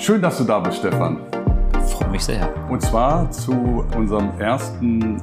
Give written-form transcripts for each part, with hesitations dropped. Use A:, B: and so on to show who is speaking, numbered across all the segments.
A: Schön, dass du da bist, Stefan.
B: Freue mich sehr.
A: Und zwar zu unserem ersten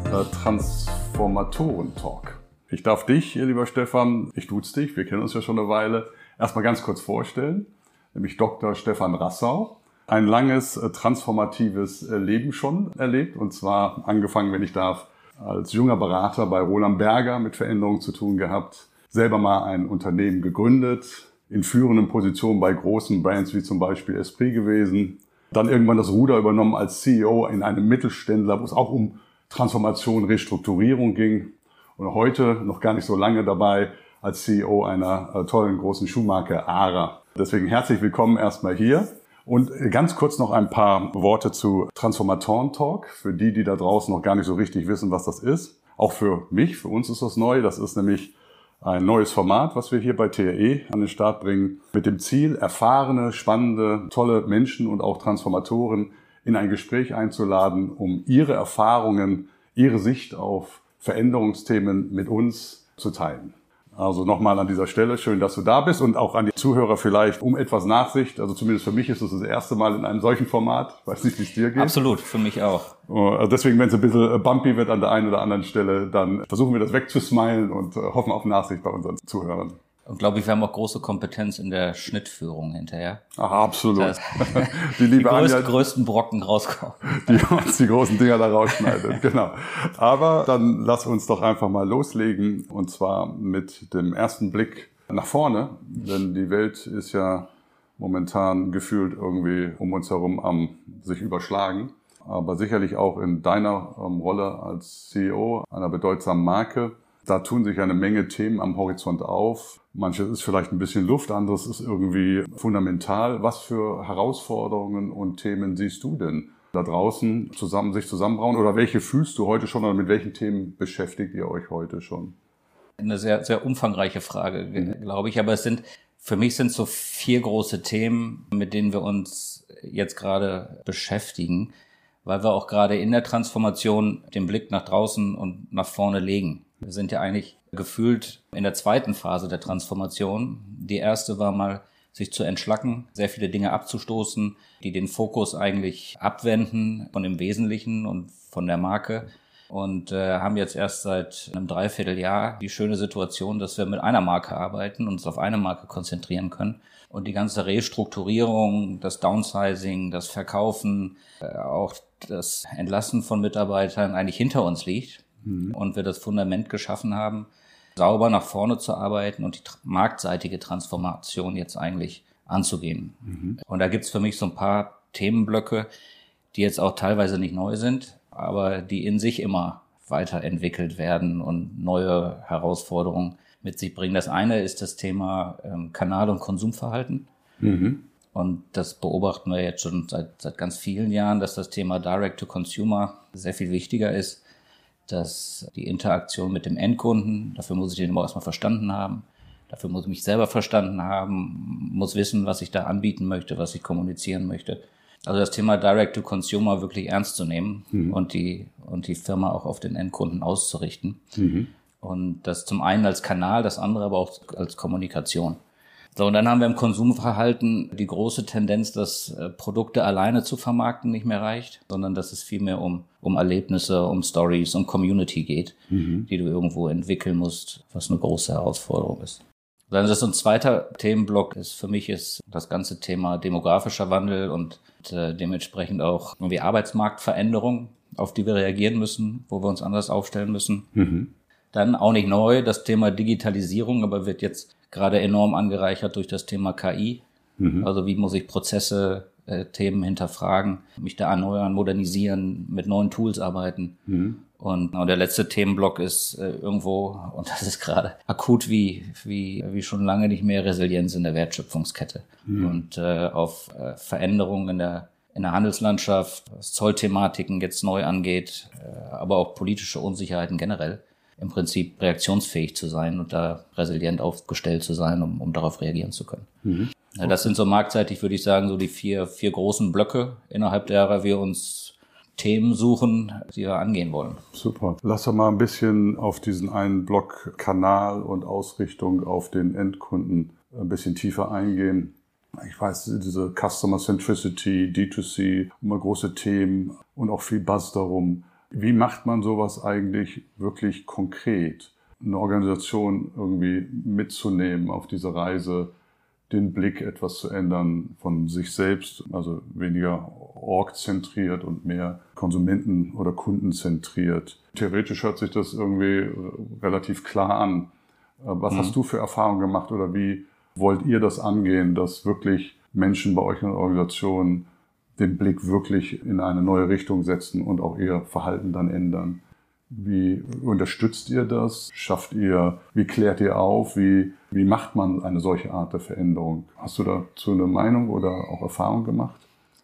A: Transformatoren-Talk. Ich darf dich, lieber Stefan, ich duze dich, wir kennen uns ja schon eine Weile, erstmal ganz kurz vorstellen, nämlich Dr. Stefan Rassau. Ein langes transformatives Leben schon erlebt, und zwar angefangen, wenn ich darf, als junger Berater bei Roland Berger mit Veränderungen zu tun gehabt, selber mal ein Unternehmen gegründet, in führenden Positionen bei großen Brands wie zum Beispiel Esprit gewesen, dann irgendwann das Ruder übernommen als CEO in einem Mittelständler, wo es auch um Transformation, Restrukturierung ging, und heute noch gar nicht so lange dabei als CEO einer tollen großen Schuhmarke ARA. Deswegen herzlich willkommen erstmal hier. Und ganz kurz noch ein paar Worte zu Transformatoren Talk, für die da draußen noch gar nicht so richtig wissen, was das ist. Auch für mich, für uns ist das neu. Das ist nämlich ein neues Format, was wir hier bei TRE an den Start bringen, mit dem Ziel, erfahrene, spannende, tolle Menschen und auch Transformatoren in ein Gespräch einzuladen, um ihre Erfahrungen, ihre Sicht auf Veränderungsthemen mit uns zu teilen. Also nochmal an dieser Stelle, schön, dass du da bist, und auch an die Zuhörer vielleicht um etwas Nachsicht. Also zumindest für mich ist es das erste Mal in einem solchen Format. Ich weiß nicht, wie es dir geht.
B: Absolut, für mich auch.
A: Also deswegen, wenn es ein bisschen bumpy wird an der einen oder anderen Stelle, dann versuchen wir das wegzusmilen und hoffen auf Nachsicht bei unseren Zuhörern.
B: Und glaube ich, wir haben auch große Kompetenz in der Schnittführung hinterher.
A: Ach, absolut.
B: Das
A: die liebe Anja,
B: größten Brocken rauskommen.
A: Die uns die großen Dinger da rausschneidet, genau. Aber dann lass uns doch einfach mal loslegen, und zwar mit dem ersten Blick nach vorne. Denn die Welt ist ja momentan gefühlt irgendwie um uns herum am sich überschlagen. Aber sicherlich auch in deiner Rolle als CEO einer bedeutsamen Marke. Da tun sich eine Menge Themen am Horizont auf. Manches ist vielleicht ein bisschen Luft, anderes ist irgendwie fundamental. Was für Herausforderungen und Themen siehst du denn da draußen sich zusammenbrauen? Oder welche fühlst du heute schon, oder mit welchen Themen beschäftigt ihr euch heute schon?
B: Eine sehr, sehr umfangreiche Frage, glaube ich. Aber für mich sind so 4 große Themen, mit denen wir uns jetzt gerade beschäftigen, weil wir auch gerade in der Transformation den Blick nach draußen und nach vorne legen. Wir sind ja eigentlich gefühlt in der zweiten Phase der Transformation. Die erste war mal, sich zu entschlacken, sehr viele Dinge abzustoßen, die den Fokus eigentlich abwenden von dem Wesentlichen und von der Marke. Und haben jetzt erst seit einem Dreivierteljahr die schöne Situation, dass wir mit einer Marke arbeiten und uns auf eine Marke konzentrieren können. Und die ganze Restrukturierung, das Downsizing, das Verkaufen, auch das Entlassen von Mitarbeitern eigentlich hinter uns liegt. Und wir das Fundament geschaffen haben, sauber nach vorne zu arbeiten und die marktseitige Transformation jetzt eigentlich anzugehen. Und da gibt's für mich so ein paar Themenblöcke, die jetzt auch teilweise nicht neu sind, aber die in sich immer weiterentwickelt werden und neue Herausforderungen mit sich bringen. Das eine ist das Thema Kanal- und Konsumverhalten. Und das beobachten wir jetzt schon seit ganz vielen Jahren, dass das Thema Direct-to-Consumer sehr viel wichtiger ist, dass die Interaktion mit dem Endkunden, dafür muss ich den immer erstmal verstanden haben, dafür muss ich mich selber verstanden haben, muss wissen, was ich da anbieten möchte, was ich kommunizieren möchte. Also das Thema Direct-to-Consumer wirklich ernst zu nehmen und die Firma auch auf den Endkunden auszurichten. Und das zum einen als Kanal, das andere aber auch als Kommunikation. So, und dann haben wir im Konsumverhalten die große Tendenz, dass Produkte alleine zu vermarkten nicht mehr reicht, sondern dass es vielmehr um Erlebnisse, um Stories, um Community geht, die du irgendwo entwickeln musst, was eine große Herausforderung ist. Dann ist ein zweiter Themenblock, für mich das ganze Thema demografischer Wandel und dementsprechend auch irgendwie Arbeitsmarktveränderung, auf die wir reagieren müssen, wo wir uns anders aufstellen müssen. Dann auch nicht neu, das Thema Digitalisierung, aber wird jetzt gerade enorm angereichert durch das Thema KI. Also wie muss ich Prozesse, Themen hinterfragen, mich da erneuern, modernisieren, mit neuen Tools arbeiten. Und der letzte Themenblock ist irgendwo, und das ist gerade akut wie schon lange nicht mehr, Resilienz in der Wertschöpfungskette. Und auf Veränderungen in der Handelslandschaft, was Zollthematiken jetzt neu angeht, aber auch politische Unsicherheiten generell, im Prinzip reaktionsfähig zu sein und da resilient aufgestellt zu sein, um darauf reagieren zu können. Okay. Das sind so marktseitig, würde ich sagen, so die vier großen Blöcke, innerhalb derer wir uns Themen suchen, die wir angehen wollen.
A: Super. Lass doch mal ein bisschen auf diesen einen Block Kanal und Ausrichtung auf den Endkunden ein bisschen tiefer eingehen. ich weiß, diese Customer Centricity, D2C, immer große Themen und auch viel Buzz darum. Wie macht man sowas eigentlich wirklich konkret? Eine Organisation irgendwie mitzunehmen auf diese Reise, den Blick etwas zu ändern von sich selbst, also weniger org-zentriert und mehr Konsumenten- oder Kundenzentriert. Theoretisch hört sich das irgendwie relativ klar an. Was hast du für Erfahrungen gemacht oder wie wollt ihr das angehen, dass wirklich Menschen bei euch in der Organisation den Blick wirklich in eine neue Richtung setzen und auch ihr Verhalten dann ändern? Wie unterstützt ihr das? Wie klärt ihr auf? Wie macht man eine solche Art der Veränderung? Hast du dazu eine Meinung oder auch Erfahrung gemacht?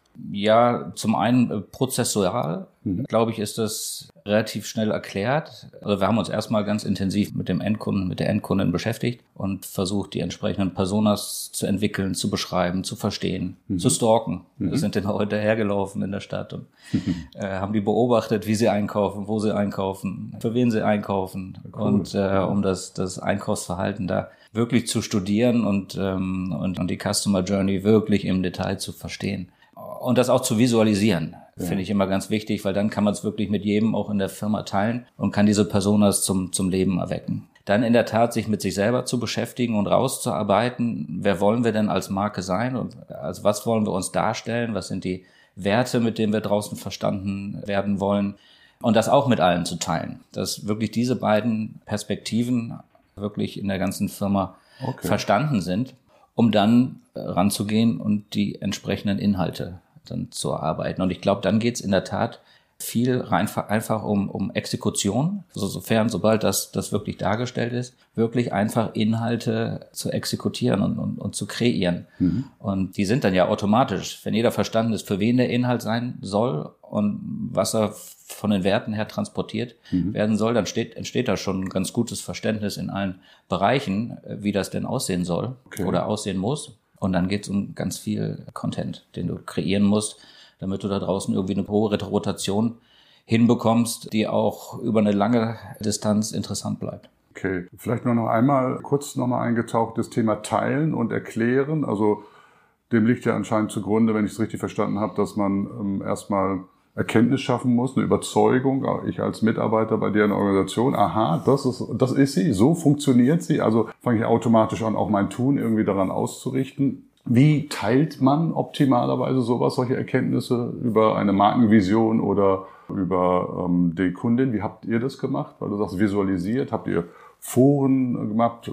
B: Ja, zum einen prozessual, glaube ich, ist das relativ schnell erklärt. Also wir haben uns erstmal ganz intensiv mit dem Endkunden, mit der Endkundin beschäftigt und versucht, die entsprechenden Personas zu entwickeln, zu beschreiben, zu verstehen, zu stalken. Wir sind dann auch hinterhergelaufen in der Stadt und haben die beobachtet, wie sie einkaufen, wo sie einkaufen, für wen sie einkaufen. Cool. Und um das Einkaufsverhalten da wirklich zu studieren und die Customer Journey wirklich im Detail zu verstehen. Und das auch zu visualisieren, finde ich immer ganz wichtig, weil dann kann man es wirklich mit jedem auch in der Firma teilen und kann diese Personas zum Leben erwecken. Dann in der Tat sich mit sich selber zu beschäftigen und rauszuarbeiten, wer wollen wir denn als Marke sein und als was wollen wir uns darstellen, was sind die Werte, mit denen wir draußen verstanden werden wollen und das auch mit allen zu teilen, dass wirklich diese beiden Perspektiven wirklich in der ganzen Firma verstanden sind, um dann ranzugehen und die entsprechenden Inhalte dann zu erarbeiten. Und ich glaube, dann geht's in der Tat viel einfach um Exekution, also sobald das wirklich dargestellt ist, wirklich einfach Inhalte zu exekutieren und zu kreieren. Und die sind dann ja automatisch, wenn jeder verstanden ist, für wen der Inhalt sein soll und was er von den Werten her transportiert werden soll, dann entsteht da schon ein ganz gutes Verständnis in allen Bereichen, wie das denn aussehen soll oder aussehen muss. Und dann geht's um ganz viel Content, den du kreieren musst, damit du da draußen irgendwie eine hohe Rotation hinbekommst, die auch über eine lange Distanz interessant bleibt.
A: Okay, vielleicht nur noch einmal kurz eingetaucht, das Thema Teilen und Erklären. Also dem liegt ja anscheinend zugrunde, wenn ich es richtig verstanden habe, dass man erstmal Erkenntnis schaffen muss, eine Überzeugung, ich als Mitarbeiter bei dir in der Organisation, aha, das ist sie, so funktioniert sie, also fange ich automatisch an, auch mein Tun irgendwie daran auszurichten. Wie teilt man optimalerweise solche Erkenntnisse über eine Markenvision oder über die Kundin? Wie habt ihr das gemacht? Weil du sagst, visualisiert, habt ihr Foren gemacht,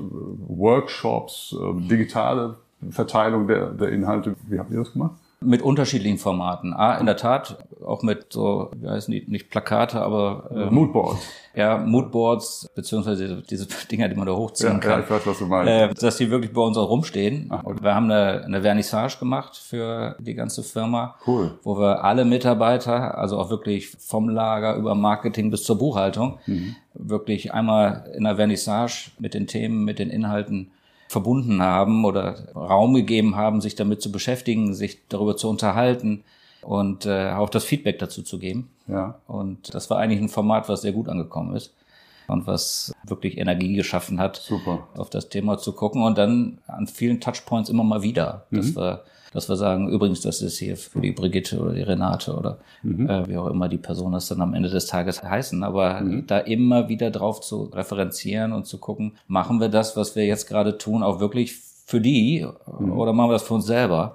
A: Workshops, digitale Verteilung der Inhalte, wie habt ihr das gemacht?
B: Mit unterschiedlichen Formaten. In der Tat auch mit so, wie heißen die, nicht Plakate, aber
A: Moodboards.
B: Ja, Moodboards, beziehungsweise diese Dinger, die man da hochziehen kann.
A: Ja, ich weiß, was du meinst.
B: Dass die wirklich bei uns auch rumstehen. Okay. Wir haben eine Vernissage gemacht für die ganze Firma.
A: Cool.
B: Wo wir alle Mitarbeiter, also auch wirklich vom Lager über Marketing bis zur Buchhaltung, wirklich einmal in der Vernissage mit den Themen, mit den Inhalten verbunden haben oder Raum gegeben haben, sich damit zu beschäftigen, sich darüber zu unterhalten und auch das Feedback dazu zu geben.
A: Ja.
B: Und das war eigentlich ein Format, was sehr gut angekommen ist und was wirklich Energie geschaffen hat,
A: super,
B: auf das Thema zu gucken und dann an vielen Touchpoints immer mal wieder, dass wir sagen, übrigens, das ist hier für die Brigitte oder die Renate oder wie auch immer die Personen das dann am Ende des Tages heißen, aber da immer wieder drauf zu referenzieren und zu gucken, machen wir das, was wir jetzt gerade tun, auch wirklich für die oder machen wir das für uns selber?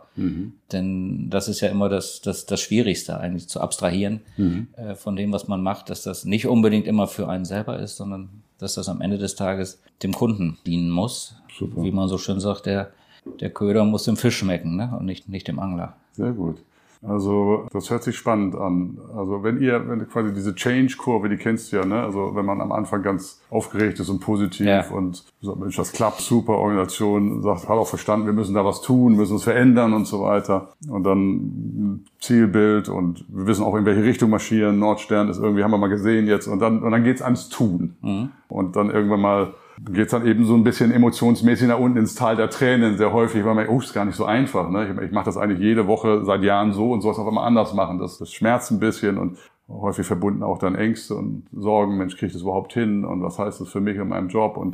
B: Denn das ist ja immer das Schwierigste eigentlich, zu abstrahieren von dem, was man macht, dass das nicht unbedingt immer für einen selber ist, sondern dass das am Ende des Tages dem Kunden dienen muss. Super. Wie man so schön sagt, der Köder muss dem Fisch schmecken, ne? Und nicht dem Angler.
A: Sehr gut. Also das hört sich spannend an. Also wenn quasi diese Change-Kurve, die kennst du ja, ne? Also wenn man am Anfang ganz aufgeregt ist und positiv und sagt, Mensch, das klappt, super Organisation, sagt, hat auch verstanden, wir müssen da was tun, müssen uns verändern und so weiter. Und dann Zielbild und wir wissen auch, in welche Richtung marschieren. Nordstern ist irgendwie, haben wir mal gesehen jetzt. Und dann geht's ans Tun. Und dann irgendwann mal geht's dann eben so ein bisschen emotionsmäßig nach unten ins Tal der Tränen, sehr häufig, weil man, ist gar nicht so einfach, ne? Ich mache das eigentlich jede Woche seit Jahren so und soll es auch immer anders machen. Das schmerzt ein bisschen und häufig verbunden auch dann Ängste und Sorgen, Mensch, kriege ich das überhaupt hin und was heißt das für mich in meinem Job? Und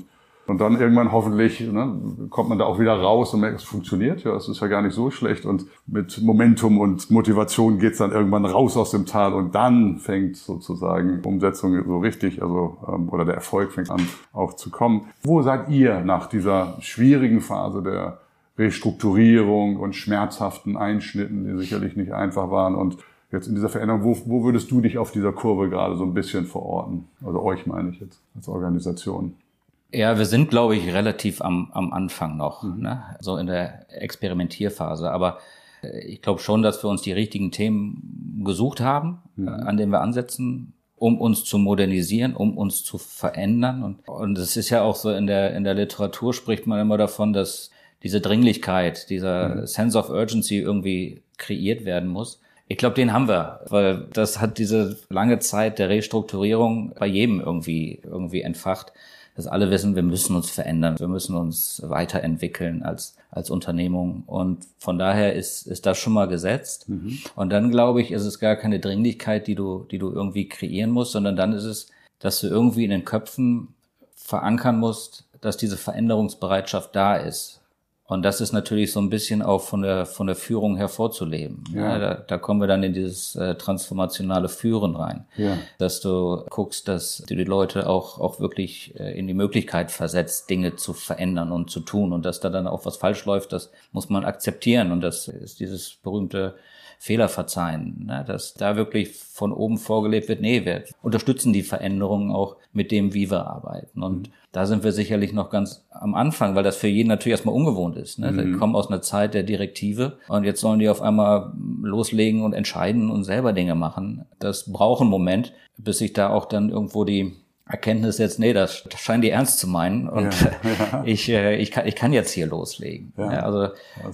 A: Und dann irgendwann hoffentlich kommt man da auch wieder raus und merkt, es funktioniert. Ja, es ist ja gar nicht so schlecht. Und mit Momentum und Motivation geht's dann irgendwann raus aus dem Tal. Und dann fängt sozusagen Umsetzung so richtig, oder der Erfolg fängt an auch zu kommen. Wo seid ihr nach dieser schwierigen Phase der Restrukturierung und schmerzhaften Einschnitten, die sicherlich nicht einfach waren, und jetzt in dieser Veränderung, wo würdest du dich auf dieser Kurve gerade so ein bisschen verorten? Also euch meine ich jetzt als Organisation.
B: Ja, wir sind, glaube ich, relativ am Anfang noch, so in der Experimentierphase. Aber ich glaube schon, dass wir uns die richtigen Themen gesucht haben, an denen wir ansetzen, um uns zu modernisieren, um uns zu verändern. Und es ist ja auch so, in der Literatur spricht man immer davon, dass diese Dringlichkeit, dieser Sense of Urgency irgendwie kreiert werden muss. Ich glaube, den haben wir, weil das hat diese lange Zeit der Restrukturierung bei jedem irgendwie entfacht, dass alle wissen, wir müssen uns verändern, wir müssen uns weiterentwickeln als Unternehmung. Und von daher ist das schon mal gesetzt. Und dann, glaube ich, ist es gar keine Dringlichkeit, die du irgendwie kreieren musst, sondern dann ist es, dass du irgendwie in den Köpfen verankern musst, dass diese Veränderungsbereitschaft da ist. Und das ist natürlich so ein bisschen auch von der Führung hervorzuleben. Ja. Da kommen wir dann in dieses transformationale Führen rein. Ja. Dass du guckst, dass du die Leute auch wirklich in die Möglichkeit versetzt, Dinge zu verändern und zu tun. Und dass da dann auch was falsch läuft, das muss man akzeptieren. Und das ist dieses berühmte Fehler verzeihen, dass da wirklich von oben vorgelebt wird, wir unterstützen die Veränderungen auch mit dem, wie wir arbeiten. Und da sind wir sicherlich noch ganz am Anfang, weil das für jeden natürlich erstmal ungewohnt ist. Die kommen aus einer Zeit der Direktive und jetzt sollen die auf einmal loslegen und entscheiden und selber Dinge machen. Das braucht einen Moment, bis sich da auch dann irgendwo die Erkenntnis jetzt, das scheinen die ernst zu meinen und ich kann jetzt hier loslegen. Ja.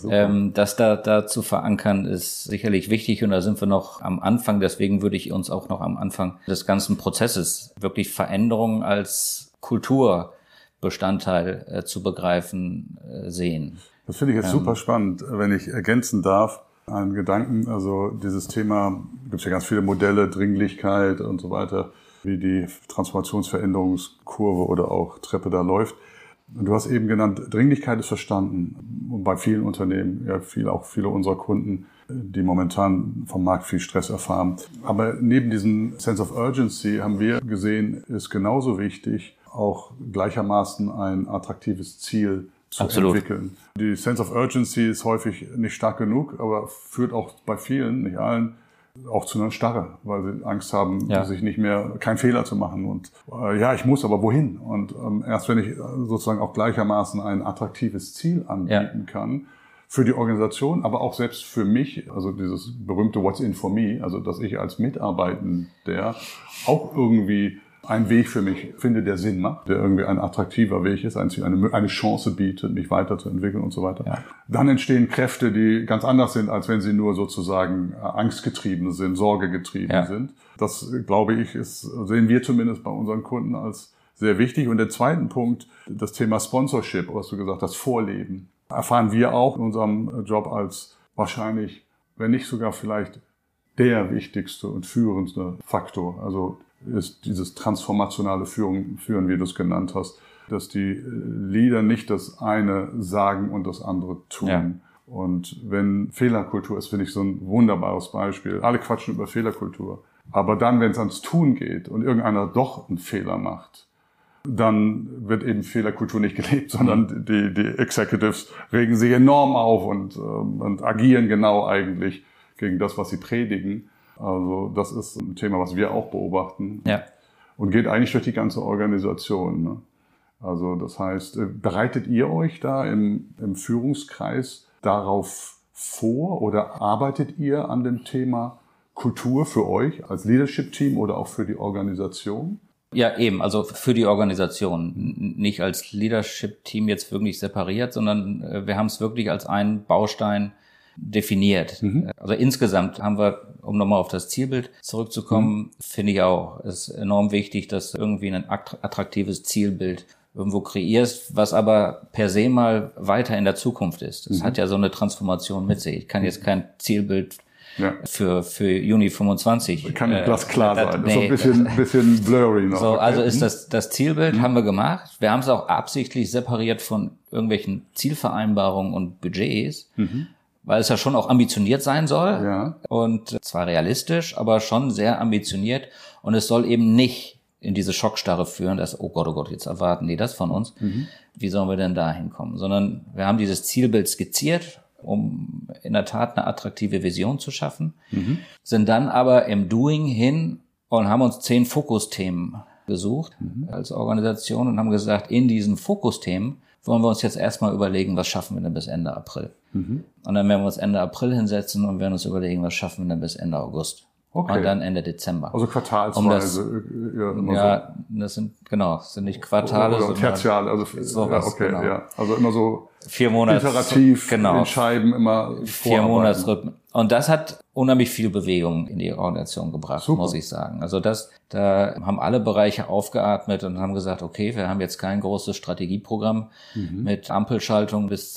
B: Das da zu verankern ist sicherlich wichtig und da sind wir noch am Anfang. Deswegen würde ich uns auch noch am Anfang des ganzen Prozesses wirklich Veränderungen als Kulturbestandteil zu begreifen sehen.
A: Das finde ich jetzt super spannend, wenn ich ergänzen darf. Einen Gedanken, also dieses Thema, gibt es ja ganz viele Modelle, Dringlichkeit und so weiter, wie die Transformationsveränderungskurve oder auch Treppe da läuft. Und du hast eben genannt, Dringlichkeit ist verstanden. Und bei vielen Unternehmen, auch viele unserer Kunden, die momentan vom Markt viel Stress erfahren. Aber neben diesem Sense of Urgency haben wir gesehen, ist genauso wichtig, auch gleichermaßen ein attraktives Ziel zu entwickeln. Die Sense of Urgency ist häufig nicht stark genug, aber führt auch bei vielen, nicht allen, auch zu einer Starre, weil sie Angst haben, sich nicht mehr, keinen Fehler zu machen. Und ich muss, aber wohin? Und erst wenn ich sozusagen auch gleichermaßen ein attraktives Ziel anbieten kann, für die Organisation, aber auch selbst für mich, also dieses berühmte What's in for me, also dass ich als Mitarbeitender auch irgendwie einen Weg für mich finde, der Sinn macht, der irgendwie ein attraktiver Weg ist, eine Chance bietet, mich weiterzuentwickeln und so weiter. Ja. Dann entstehen Kräfte, die ganz anders sind, als wenn sie nur sozusagen angstgetrieben sind, sorgegetrieben sind. Das, glaube ich, sehen wir zumindest bei unseren Kunden als sehr wichtig. Und der zweite Punkt, das Thema Sponsorship, was du gesagt hast, Vorleben, erfahren wir auch in unserem Job als wahrscheinlich, wenn nicht sogar vielleicht der wichtigste und führendste Faktor. Also ist dieses transformationale Führen, wie du es genannt hast, dass die Leader nicht das eine sagen und das andere tun. Ja. Und wenn Fehlerkultur ist, finde ich so ein wunderbares Beispiel. Alle quatschen über Fehlerkultur. Aber dann, wenn es ans Tun geht und irgendeiner doch einen Fehler macht, dann wird eben Fehlerkultur nicht gelebt, sondern die Executives regen sich enorm auf und agieren genau eigentlich gegen das, was sie predigen. Also das ist ein Thema, was wir auch beobachten und geht eigentlich durch die ganze Organisation. Ne? Also das heißt, bereitet ihr euch da im Führungskreis darauf vor oder arbeitet ihr an dem Thema Kultur für euch als Leadership-Team oder auch für die Organisation?
B: Ja, eben, also für die Organisation, nicht als Leadership-Team jetzt wirklich separiert, sondern wir haben es wirklich als einen Baustein definiert. Also insgesamt haben wir, um nochmal auf das Zielbild zurückzukommen, finde ich auch, es ist enorm wichtig, dass du irgendwie ein attraktives Zielbild irgendwo kreierst, was aber per se mal weiter in der Zukunft ist. Das hat ja so eine Transformation mit sich. Ich kann jetzt kein Zielbild für Juni 25.
A: Kann nicht glasklar sein. Das ist so ein bisschen blurry noch.
B: So, also ist das Zielbild haben wir gemacht. Wir haben es auch absichtlich separiert von irgendwelchen Zielvereinbarungen und Budgets, weil es ja schon auch ambitioniert sein soll.
A: Ja.
B: Und zwar realistisch, aber schon sehr ambitioniert. Und es soll eben nicht in diese Schockstarre führen, dass, oh Gott, jetzt erwarten die das von uns. Wie sollen wir denn da hinkommen? Sondern wir haben dieses Zielbild skizziert, um in der Tat eine attraktive Vision zu schaffen, sind dann aber im Doing hin und haben uns 10 Fokusthemen gesucht als Organisation und haben gesagt, in diesen Fokusthemen wollen wir uns jetzt erstmal überlegen, was schaffen wir denn bis Ende April. Und dann werden wir uns Ende April hinsetzen und werden uns überlegen, was schaffen wir denn bis Ende August. Okay. Und dann Ende Dezember.
A: Also quartalsweise.
B: Das sind nicht Quartale.
A: Oder Tertial, also
B: sowas,
A: okay,
B: genau.
A: Ja. Also immer so
B: 4 Monate
A: iterativ in Scheiben immer
B: 4 Monatsrhythmen. Und das hat unheimlich viel Bewegung in die Organisation gebracht, Super. Muss ich sagen. Also da haben alle Bereiche aufgeatmet und haben gesagt, okay, wir haben jetzt kein großes Strategieprogramm mit Ampelschaltung bis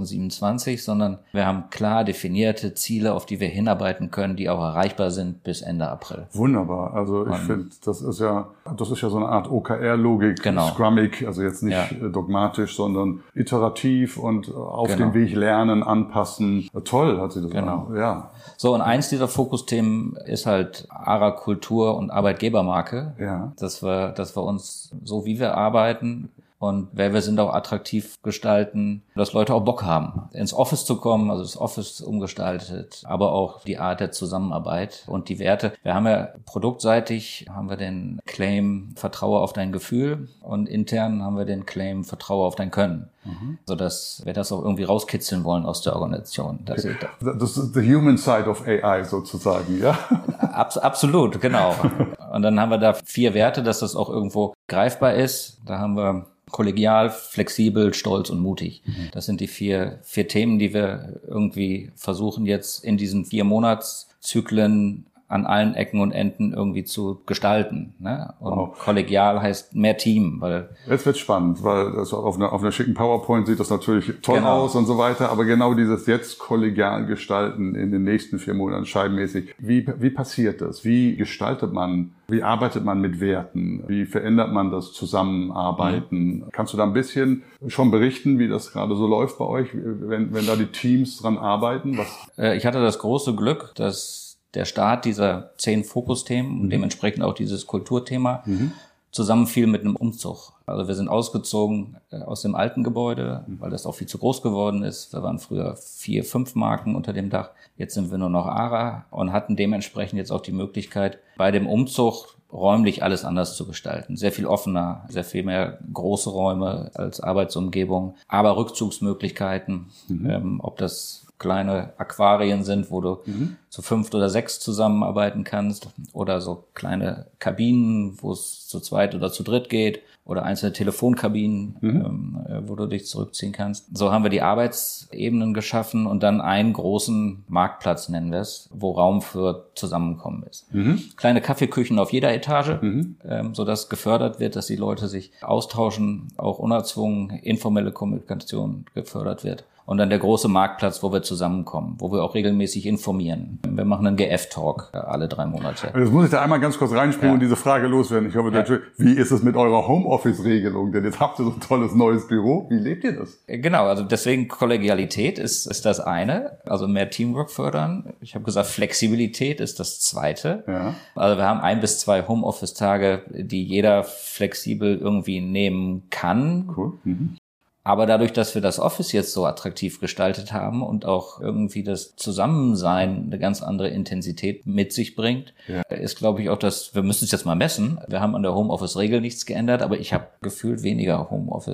B: 2027, sondern wir haben klar definierte Ziele, auf die wir hinarbeiten können, die auch erreichbar sind bis Ende April.
A: Wunderbar. Also ich finde, das ist ja so eine Art OKR-Logik, Scrummig, also jetzt nicht dogmatisch, sondern iterativ und auf dem Weg lernen, anpassen. Toll hat sie das gemacht. Ja.
B: So, und eins dieser Fokusthemen ist halt ARA-Kultur und Arbeitgebermarke.
A: Ja.
B: Dass wir uns, so wie wir arbeiten und wer wir sind, auch attraktiv gestalten, dass Leute auch Bock haben, ins Office zu kommen, also das Office umgestaltet, aber auch die Art der Zusammenarbeit und die Werte. Wir haben ja produktseitig, haben wir den Claim Vertraue auf dein Gefühl und intern haben wir den Claim Vertraue auf dein Können. Sodass wir das auch irgendwie rauskitzeln wollen aus der Organisation. Das
A: ist the human side of AI sozusagen, ja?
B: Absolut, genau. Und dann haben wir da 4 Werte, dass das auch irgendwo greifbar ist. Da haben wir kollegial, flexibel, stolz und mutig. Das sind die 4 Themen, die wir irgendwie versuchen jetzt in diesen 4 Monatszyklen an allen Ecken und Enden irgendwie zu gestalten. Ne? Und kollegial heißt mehr Team. Weil
A: jetzt wird's spannend, weil das auf einer schicken PowerPoint sieht das natürlich toll aus und so weiter, aber genau dieses jetzt kollegial gestalten in den nächsten 4 Monaten scheibenmäßig. Wie passiert das? Wie gestaltet man, wie arbeitet man mit Werten? Wie verändert man das Zusammenarbeiten? Kannst du da ein bisschen schon berichten, wie das gerade so läuft bei euch, wenn da die Teams dran arbeiten?
B: Ich hatte das große Glück, dass der Start dieser 10 Fokusthemen und dementsprechend auch dieses Kulturthema zusammenfiel mit einem Umzug. Also wir sind ausgezogen aus dem alten Gebäude, weil das auch viel zu groß geworden ist. Wir waren früher 4, 5 Marken unter dem Dach. Jetzt sind wir nur noch ARA und hatten dementsprechend jetzt auch die Möglichkeit, bei dem Umzug räumlich alles anders zu gestalten. Sehr viel offener, sehr viel mehr große Räume als Arbeitsumgebung, aber Rückzugsmöglichkeiten, ob das kleine Aquarien sind, wo du zu 5 oder 6 zusammenarbeiten kannst oder so kleine Kabinen, wo es zu 2 oder zu 3 geht oder einzelne Telefonkabinen, wo du dich zurückziehen kannst. So haben wir die Arbeitsebenen geschaffen und dann einen großen Marktplatz, nennen wir es, wo Raum für Zusammenkommen ist. Kleine Kaffeeküchen auf jeder Etage, sodass gefördert wird, dass die Leute sich austauschen, auch unerzwungen, informelle Kommunikation gefördert wird. Und dann der große Marktplatz, wo wir zusammenkommen, wo wir auch regelmäßig informieren. Wir machen einen GF-Talk alle 3 Monate.
A: Jetzt muss ich da einmal ganz kurz reinspringen und diese Frage loswerden. Ich hoffe, wie ist es mit eurer Homeoffice-Regelung? Denn jetzt habt ihr so ein tolles neues Büro. Wie lebt ihr das?
B: Genau, also deswegen Kollegialität ist das eine, also mehr Teamwork fördern. Ich habe gesagt, Flexibilität ist das zweite. Ja. Also wir haben 1 bis 2 Homeoffice-Tage, die jeder flexibel irgendwie nehmen kann. Cool. Aber dadurch, dass wir das Office jetzt so attraktiv gestaltet haben und auch irgendwie das Zusammensein eine ganz andere Intensität mit sich bringt, ist, glaube ich, auch das, wir müssen es jetzt mal messen. Wir haben an der Homeoffice-Regel nichts geändert, aber ich habe gefühlt weniger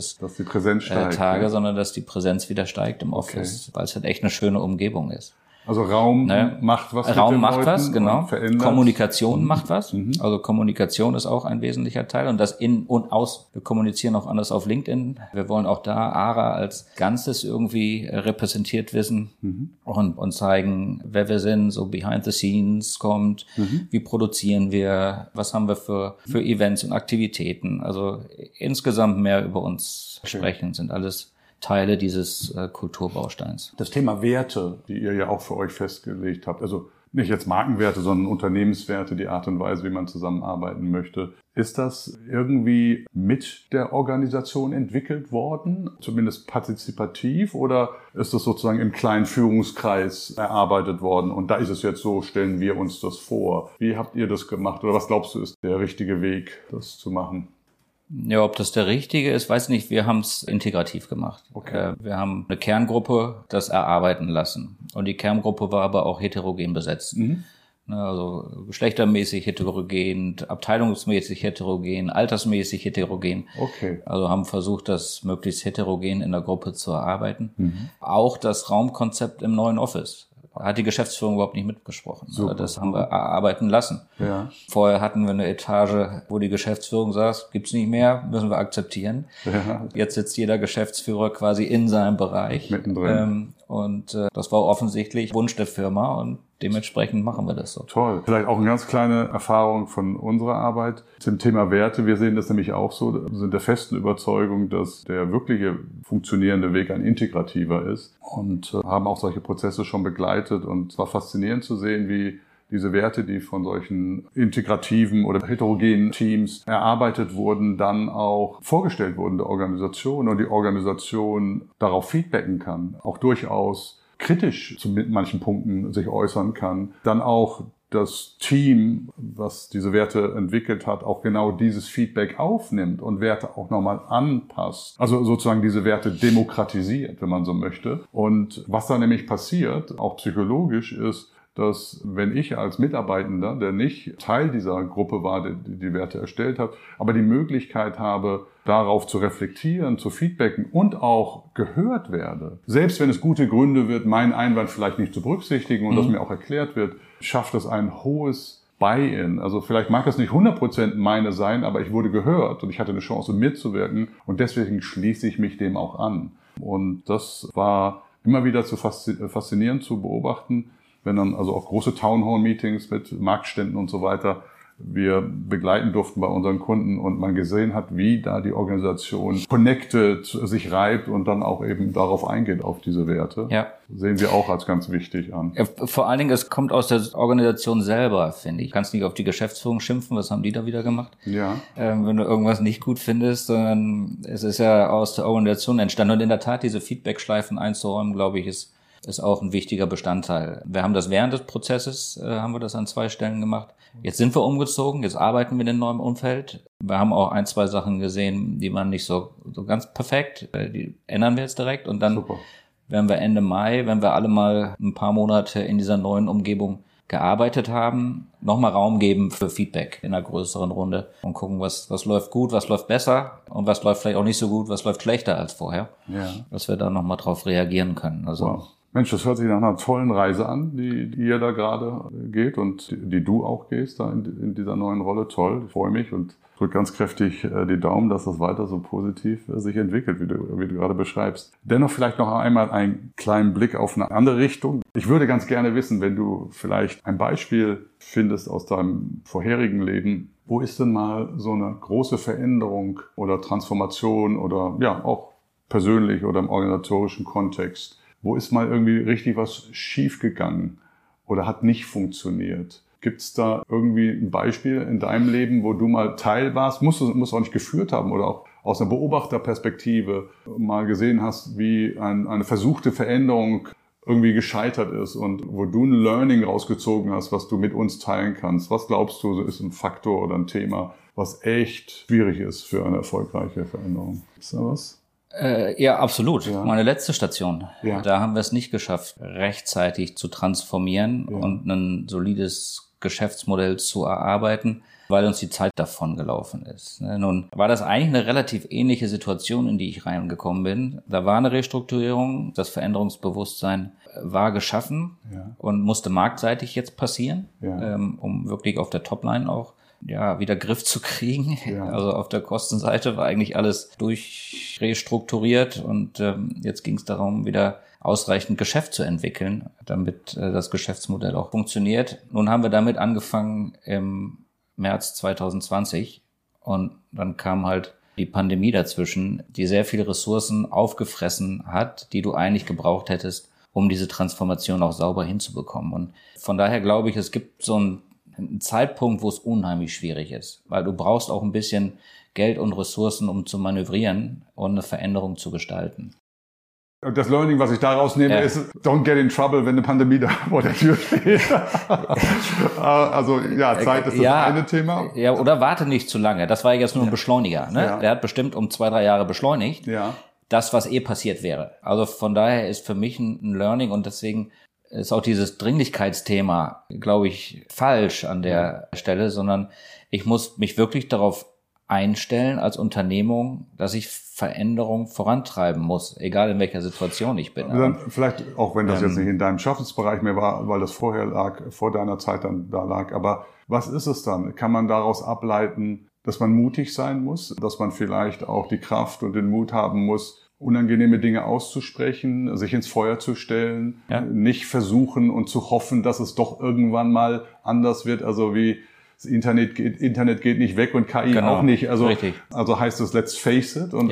B: Homeoffice-Tage, sondern dass die Präsenz wieder steigt im Office, weil es halt echt eine schöne Umgebung ist.
A: Also Raum macht was.
B: Raum macht was, genau. Kommunikation macht was. Also Kommunikation ist auch ein wesentlicher Teil. Und das in und aus. Wir kommunizieren auch anders auf LinkedIn. Wir wollen auch da ARA als Ganzes irgendwie repräsentiert wissen und zeigen, wer wir sind, so behind the scenes kommt. Wie produzieren wir? Was haben wir für Events und Aktivitäten? Also insgesamt mehr über uns sprechen, sind alles Teile dieses Kulturbausteins.
A: Das Thema Werte, die ihr ja auch für euch festgelegt habt, also nicht jetzt Markenwerte, sondern Unternehmenswerte, die Art und Weise, wie man zusammenarbeiten möchte. Ist das irgendwie mit der Organisation entwickelt worden, zumindest partizipativ, oder ist das sozusagen im kleinen Führungskreis erarbeitet worden? Und da ist es jetzt so, stellen wir uns das vor. Wie habt ihr das gemacht? Oder was glaubst du, ist der richtige Weg, das zu machen?
B: Ja, ob das der richtige ist, weiß nicht. Wir haben es integrativ gemacht.
A: Okay.
B: Wir haben eine Kerngruppe das erarbeiten lassen. Und die Kerngruppe war aber auch heterogen besetzt. Also geschlechtermäßig heterogen, abteilungsmäßig heterogen, altersmäßig heterogen.
A: Okay.
B: Also haben versucht, das möglichst heterogen in der Gruppe zu erarbeiten. Auch das Raumkonzept im neuen Office hat die Geschäftsführung überhaupt nicht mitgesprochen.
A: Super.
B: Das haben wir erarbeiten lassen.
A: Ja.
B: Vorher hatten wir eine Etage, wo die Geschäftsführung saß, gibt's nicht mehr, müssen wir akzeptieren.
A: Ja.
B: Jetzt sitzt jeder Geschäftsführer quasi in seinem Bereich.
A: Mittendrin.
B: Das war offensichtlich Wunsch der Firma und dementsprechend machen wir das so.
A: Toll. Vielleicht auch eine ganz kleine Erfahrung von unserer Arbeit zum Thema Werte. Wir sehen das nämlich auch so, wir sind der festen Überzeugung, dass der wirkliche funktionierende Weg ein integrativer ist und haben auch solche Prozesse schon begleitet. Und es war faszinierend zu sehen, wie diese Werte, die von solchen integrativen oder heterogenen Teams erarbeitet wurden, dann auch vorgestellt wurden der Organisation und die Organisation darauf feedbacken kann, auch durchaus kritisch zu manchen Punkten sich äußern kann, dann auch das Team, was diese Werte entwickelt hat, auch genau dieses Feedback aufnimmt und Werte auch nochmal anpasst. Also sozusagen diese Werte demokratisiert, wenn man so möchte. Und was da nämlich passiert, auch psychologisch, ist, dass wenn ich als Mitarbeitender, der nicht Teil dieser Gruppe war, die die Werte erstellt hat, aber die Möglichkeit habe, darauf zu reflektieren, zu feedbacken und auch gehört werde, selbst wenn es gute Gründe wird, meinen Einwand vielleicht nicht zu berücksichtigen und das mir auch erklärt wird, schafft es ein hohes Buy-in. Also vielleicht mag es nicht 100% meine sein, aber ich wurde gehört und ich hatte eine Chance mitzuwirken und deswegen schließe ich mich dem auch an. Und das war immer wieder faszinierend zu beobachten, wenn dann also auch große Townhall-Meetings mit Marktständen und so weiter wir begleiten durften bei unseren Kunden und man gesehen hat, wie da die Organisation connected, sich reibt und dann auch eben darauf eingeht, auf diese Werte.
B: Ja.
A: Sehen wir auch als ganz wichtig an.
B: Ja, vor allen Dingen, es kommt aus der Organisation selber, finde ich. Du kannst nicht auf die Geschäftsführung schimpfen, was haben die da wieder gemacht?
A: Ja.
B: Wenn du irgendwas nicht gut findest, sondern es ist ja aus der Organisation entstanden. Und in der Tat, diese Feedback-Schleifen einzuräumen, glaube ich, ist auch ein wichtiger Bestandteil. Wir haben das während des Prozesses, haben wir das an 2 Stellen gemacht. Jetzt sind wir umgezogen, jetzt arbeiten wir in einem neuen Umfeld. Wir haben auch 1, 2 Sachen gesehen, die waren nicht so ganz perfekt. Die ändern wir jetzt direkt und dann werden wir Ende Mai, wenn wir alle mal ein paar Monate in dieser neuen Umgebung gearbeitet haben, nochmal Raum geben für Feedback in einer größeren Runde und gucken, was läuft gut, was läuft besser und was läuft vielleicht auch nicht so gut, was läuft schlechter als vorher. Ja. Dass wir da nochmal drauf reagieren können. Also
A: wow. Mensch, das hört sich nach einer tollen Reise an, die ihr da gerade geht und die du auch gehst da in dieser neuen Rolle. Toll, ich freue mich und drücke ganz kräftig die Daumen, dass das weiter so positiv sich entwickelt, wie du gerade beschreibst. Dennoch vielleicht noch einmal einen kleinen Blick auf eine andere Richtung. Ich würde ganz gerne wissen, wenn du vielleicht ein Beispiel findest aus deinem vorherigen Leben, wo ist denn mal so eine große Veränderung oder Transformation oder ja auch persönlich oder im organisatorischen Kontext? Wo ist mal irgendwie richtig was schiefgegangen oder hat nicht funktioniert? Gibt es da irgendwie ein Beispiel in deinem Leben, wo du mal Teil warst, musst auch nicht geführt haben oder auch aus einer Beobachterperspektive mal gesehen hast, wie eine versuchte Veränderung irgendwie gescheitert ist und wo du ein Learning rausgezogen hast, was du mit uns teilen kannst? Was glaubst du, ist ein Faktor oder ein Thema, was echt schwierig ist für eine erfolgreiche Veränderung? Ist da was?
B: Ja, absolut. Ja. Meine letzte Station.
A: Ja.
B: Da haben wir es nicht geschafft, rechtzeitig zu transformieren und ein solides Geschäftsmodell zu erarbeiten, weil uns die Zeit davon gelaufen ist. Nun war das eigentlich eine relativ ähnliche Situation, in die ich reingekommen bin. Da war eine Restrukturierung, das Veränderungsbewusstsein war geschaffen und musste marktseitig jetzt passieren, um wirklich auf der Topline auch wieder Griff zu kriegen. Ja. Also auf der Kostenseite war eigentlich alles durchrestrukturiert und jetzt ging es darum, wieder ausreichend Geschäft zu entwickeln, damit das Geschäftsmodell auch funktioniert. Nun haben wir damit angefangen im März 2020 und dann kam halt die Pandemie dazwischen, die sehr viele Ressourcen aufgefressen hat, die du eigentlich gebraucht hättest, um diese Transformation auch sauber hinzubekommen. Und von daher glaube ich, es gibt so einen Zeitpunkt, wo es unheimlich schwierig ist, weil du brauchst auch ein bisschen Geld und Ressourcen, um zu manövrieren und eine Veränderung zu gestalten.
A: Das Learning, was ich daraus nehme, ist, don't get in trouble, wenn eine Pandemie da vor der Tür steht. Also ja, Zeit ist das eine Thema.
B: Ja, oder warte nicht zu lange. Das war jetzt nur ein Beschleuniger. Ne? Der hat bestimmt um 2-3 Jahre beschleunigt.
A: Ja.
B: Das, was passiert wäre. Also von daher ist für mich ein Learning und deswegen ist auch dieses Dringlichkeitsthema, glaube ich, falsch an der Stelle, sondern ich muss mich wirklich darauf einstellen als Unternehmung, dass ich Veränderung vorantreiben muss, egal in welcher Situation ich bin.
A: Dann vielleicht, auch wenn das jetzt nicht in deinem Schaffensbereich mehr war, weil das vorher lag, vor deiner Zeit dann da lag, aber was ist es dann? Kann man daraus ableiten, dass man mutig sein muss, dass man vielleicht auch die Kraft und den Mut haben muss, unangenehme Dinge auszusprechen, sich ins Feuer zu stellen, nicht versuchen und zu hoffen, dass es doch irgendwann mal anders wird, also wie das Internet geht nicht weg und KI auch nicht. Also heißt es, let's face it. Und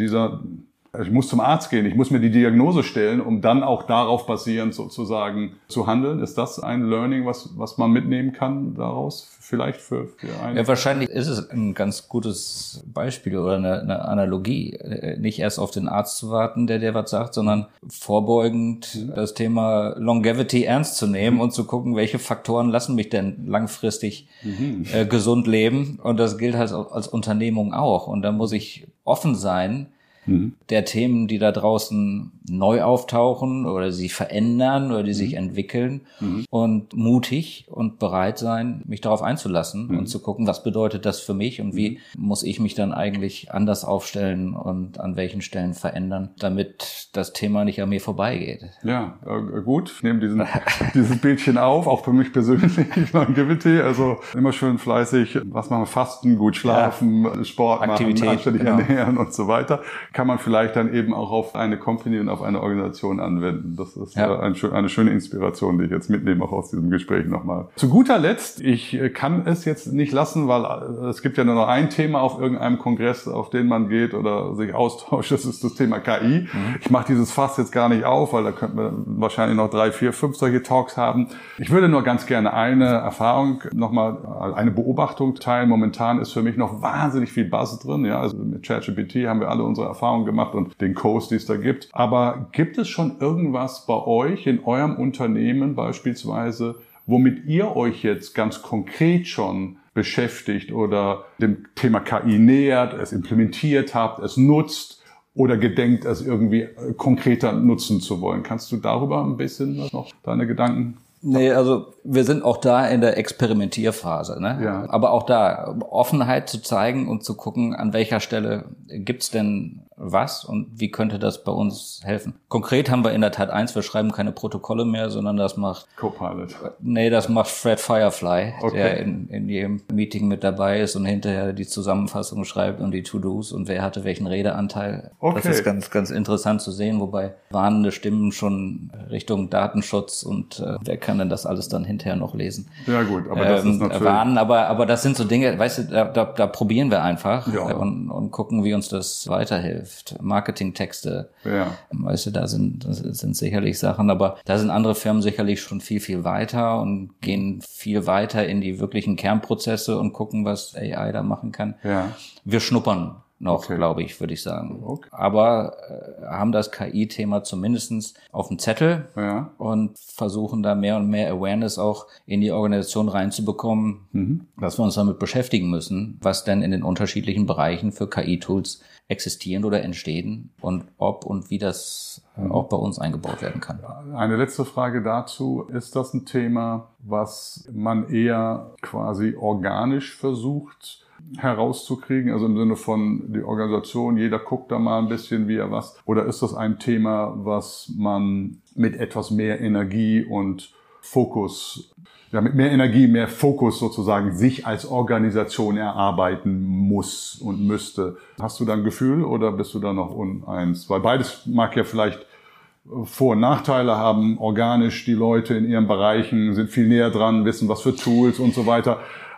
A: ich muss zum Arzt gehen, ich muss mir die Diagnose stellen, um dann auch darauf basierend sozusagen zu handeln. Ist das ein Learning, was man mitnehmen kann daraus? Vielleicht für einen?
B: Ja, wahrscheinlich ist es ein ganz gutes Beispiel oder eine Analogie. Nicht erst auf den Arzt zu warten, der was sagt, sondern vorbeugend das Thema Longevity ernst zu nehmen und zu gucken, welche Faktoren lassen mich denn langfristig gesund leben. Und das gilt halt als Unternehmung auch. Und da muss ich offen sein, der Themen, die da draußen neu auftauchen oder sich verändern oder die sich entwickeln und mutig und bereit sein, mich darauf einzulassen und zu gucken, was bedeutet das für mich und wie muss ich mich dann eigentlich anders aufstellen und an welchen Stellen verändern, damit das Thema nicht an mir vorbeigeht.
A: Ja, gut. Ich nehme dieses Bildchen auf, auch für mich persönlich, Longevity, also immer schön fleißig, was machen wir, fasten, gut schlafen, Sport machen, anständig ernähren und so weiter. Kann man vielleicht dann eben auch auf eine Company und auf eine Organisation anwenden. Das ist eine schöne Inspiration, die ich jetzt mitnehme, auch aus diesem Gespräch nochmal. Zu guter Letzt, ich kann es jetzt nicht lassen, weil es gibt ja nur noch ein Thema auf irgendeinem Kongress, auf den man geht oder sich austauscht, das ist das Thema KI. Ich mache dieses Fass jetzt gar nicht auf, weil da könnten wir wahrscheinlich noch 3, 4, 5 solche Talks haben. Ich würde nur ganz gerne eine Erfahrung nochmal, eine Beobachtung teilen. Momentan ist für mich noch wahnsinnig viel Buzz drin. Ja, also mit ChatGPT haben wir alle unsere Erfahrungen gemacht und den Codes, die es da gibt. Aber gibt es schon irgendwas bei euch in eurem Unternehmen beispielsweise, womit ihr euch jetzt ganz konkret schon beschäftigt oder dem Thema KI nähert, es implementiert habt, es nutzt oder gedenkt, es irgendwie konkreter nutzen zu wollen? Kannst du darüber ein bisschen noch deine Gedanken?
B: Nee, also wir sind auch da in der Experimentierphase, ne?
A: Ja.
B: Aber auch da Offenheit zu zeigen und zu gucken, an welcher Stelle gibt's denn was und wie könnte das bei uns helfen. Konkret haben wir in der Tat eins, wir schreiben keine Protokolle mehr, sondern das macht
A: Copilot.
B: Nee, das macht Fred Firefly, der in jedem Meeting mit dabei ist und hinterher die Zusammenfassung schreibt und die To-Dos und wer hatte welchen Redeanteil. Das ist ganz, ganz interessant zu sehen, wobei warnende Stimmen schon Richtung Datenschutz und wer kann denn das alles dann hinterher noch lesen?
A: Ja gut, aber das ist natürlich...
B: Warnen, aber das sind so Dinge, weißt du, da probieren wir einfach und gucken, wie uns das weiterhilft. Marketingtexte, weißt du, da sind sicherlich Sachen, aber da sind andere Firmen sicherlich schon viel, viel weiter und gehen viel weiter in die wirklichen Kernprozesse und gucken, was AI da machen kann. Ja. Wir schnuppern noch, glaube ich, würde ich sagen. Aber haben das KI-Thema zumindestens auf dem Zettel und versuchen da mehr und mehr Awareness auch in die Organisation reinzubekommen, dass wir uns damit beschäftigen müssen, was denn in den unterschiedlichen Bereichen für KI-Tools existieren oder entstehen und ob und wie das auch bei uns eingebaut werden kann.
A: Eine letzte Frage dazu. Ist das ein Thema, was man eher quasi organisch versucht herauszukriegen, also im Sinne von die Organisation, jeder guckt da mal ein bisschen, wie er was, oder ist das ein Thema, was man mit etwas mehr Energie und Fokus, mit mehr Energie, mehr Fokus sozusagen sich als Organisation erarbeiten muss und müsste? Hast du da ein Gefühl oder bist du da noch uneins? Weil beides mag ja vielleicht Vor- und Nachteile haben, organisch die Leute in ihren Bereichen sind viel näher dran, wissen was für Tools und so weiter.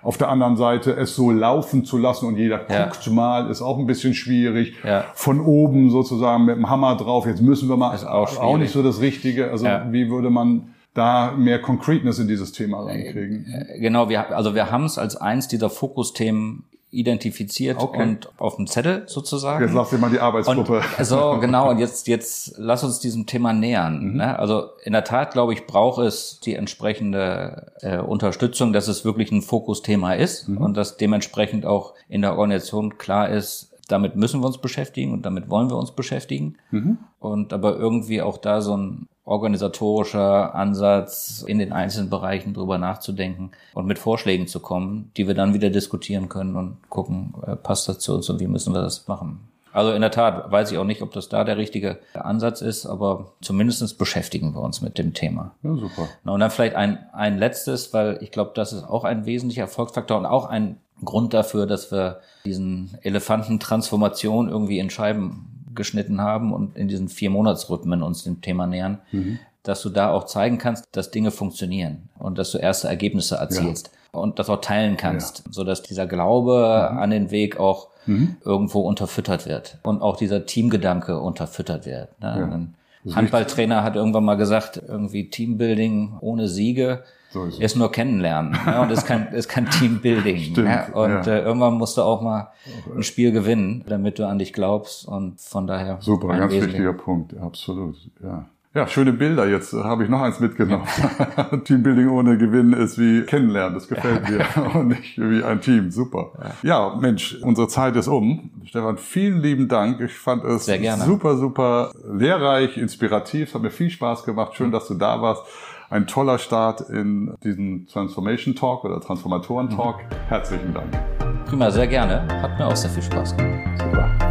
A: Auf der anderen Seite es so laufen zu lassen und jeder guckt mal, ist auch ein bisschen schwierig.
B: Ja.
A: Von oben sozusagen mit dem Hammer drauf, jetzt müssen wir mal,
B: ist auch
A: nicht so das Richtige. Also wie würde man da mehr Concreteness in dieses Thema reinkriegen?
B: Genau, wir haben es als eins dieser Fokusthemen identifiziert und auf dem Zettel sozusagen.
A: Jetzt lass dir mal die Arbeitsgruppe.
B: Und jetzt lass uns diesem Thema nähern. Ne? Also in der Tat, glaube ich, braucht es die entsprechende Unterstützung, dass es wirklich ein Fokusthema ist und dass dementsprechend auch in der Organisation klar ist, damit müssen wir uns beschäftigen und damit wollen wir uns beschäftigen. Und aber irgendwie auch da so ein organisatorischer Ansatz in den einzelnen Bereichen drüber nachzudenken und mit Vorschlägen zu kommen, die wir dann wieder diskutieren können und gucken, passt das zu uns und wie müssen wir das machen. Also in der Tat weiß ich auch nicht, ob das da der richtige Ansatz ist, aber zumindest beschäftigen wir uns mit dem Thema.
A: Ja, super.
B: Und dann vielleicht ein letztes, weil ich glaube, das ist auch ein wesentlicher Erfolgsfaktor und auch ein Grund dafür, dass wir diesen Elefantentransformation irgendwie in Scheiben geschnitten haben und in diesen 4-Monats-Rhythmen uns dem Thema nähern, dass du da auch zeigen kannst, dass Dinge funktionieren und dass du erste Ergebnisse erzielst und das auch teilen kannst, sodass dieser Glaube an den Weg auch irgendwo unterfüttert wird und auch dieser Teamgedanke unterfüttert wird. Ne? Ein Handballtrainer hat irgendwann mal gesagt, irgendwie Teambuilding ohne Siege ist nur Kennenlernen, ne? Und ist kein Teambuilding.
A: Stimmt,
B: ne? Und irgendwann musst du auch mal ein Spiel gewinnen, damit du an dich glaubst. Und von daher
A: super, ganz wichtiger Punkt, absolut. Ja, schöne Bilder. Jetzt habe ich noch eins mitgenommen. Teambuilding ohne Gewinn ist wie Kennenlernen. Das gefällt mir und nicht wie ein Team. Super. Ja, Mensch, unsere Zeit ist um. Stefan, vielen lieben Dank. Ich fand es super, super lehrreich, inspirativ. Es hat mir viel Spaß gemacht. Schön, dass du da warst. Ein toller Start in diesen Transformation Talk oder Transformatoren Talk. Herzlichen Dank.
B: Prima, sehr gerne. Hat mir auch sehr viel Spaß gemacht.
A: Super.